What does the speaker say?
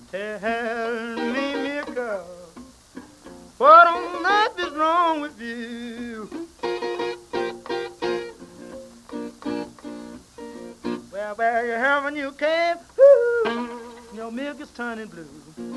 Tell me, girl, what on earth is wrong with you? Well, where you have when you came, your milk is turning blue.